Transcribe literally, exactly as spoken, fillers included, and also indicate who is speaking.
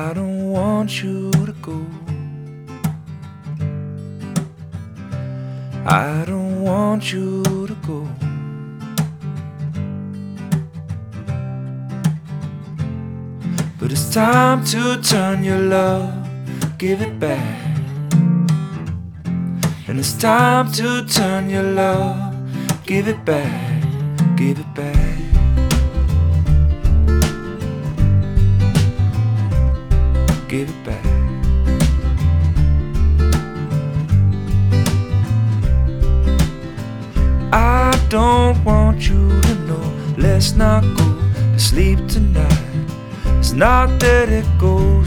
Speaker 1: I don't want you to go. I don't want you to go. But it's time to turn your love, give it back. And it's time to turn your love, give it back, give it back. Give it back. I don't want you to know, let's not go to sleep tonight. It's not that it goes